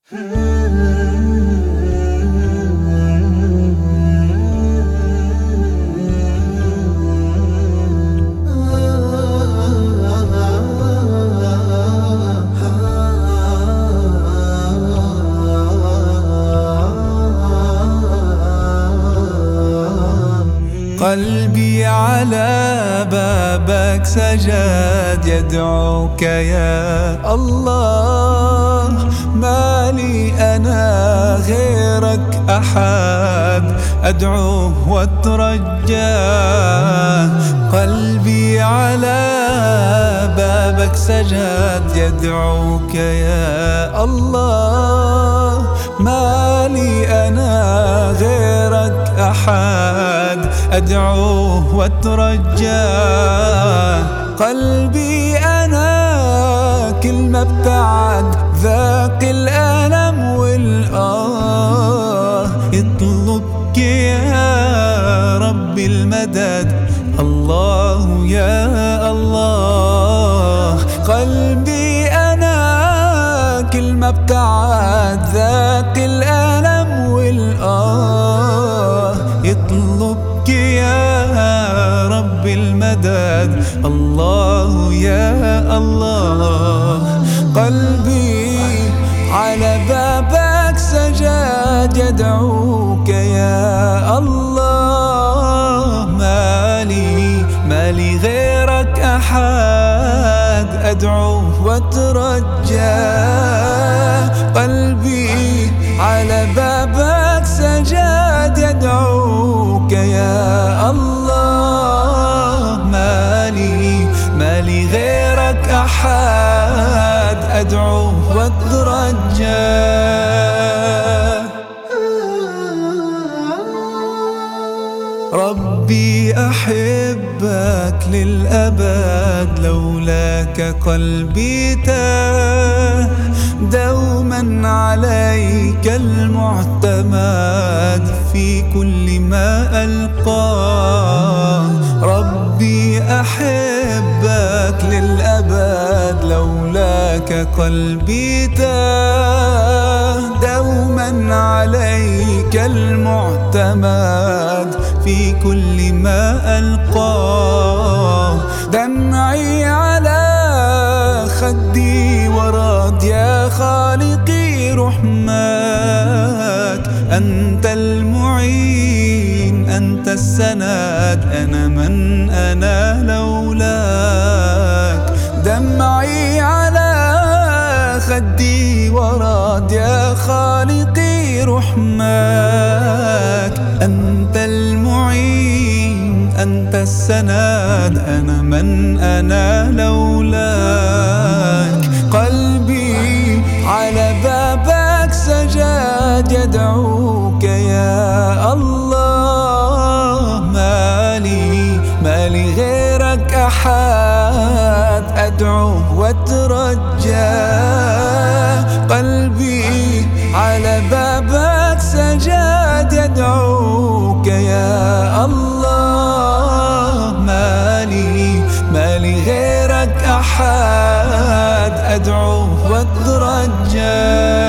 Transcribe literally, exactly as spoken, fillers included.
قلبي على بابك سجد يدعوك يا الله، ما لي أنا غيرك أحد أدعوه وأترجاه. قلبي على بابك سجد يدعوك يا الله، ما لي أنا غيرك أحد أدعوه وأترجاه. قلبي أنا كل ما ابتعد ذاق الألم والآه، يطلبك يا ربي المدد، الله يا الله. قلبي أنا كل ما ابتعد ذاق الألم والآه، يطلبك يا رب المدد، الله يا الله. قلبي على بابك سجد يدعوك يا الله، مالي مالي غيرك أحد أدعوه وأترجاه. قلبي على بابك سجد يدعوك يا الله، مالي مالي غيرك أحد أدعوه وأترجاه. ربي أحبك للأبد، لولاك قلبي تاه، دوما عليك المعتمد في كل ما ألقاه. ربي أحبك للأبد، لولاك قلبي تاه، دوما عليك المعتمد في كل ما ألقاه. دمعي على خدي ورد يا خالقي رحمك، أنت المعين أنت السند، أنا من أنا لولاك. دمعي على خدي ورد يا خالقي رحمك، أنت المعين أنت السند، أنا من أنا لولاك. قلبي على بابك سجد يدعوك يا الله، مالي مالي غيرك أحد أدعوه وأترجاه. قلبي على بابك سجد يدعوك يا الله، مالي مالي غيرك أحد أدعوه وأترجاه.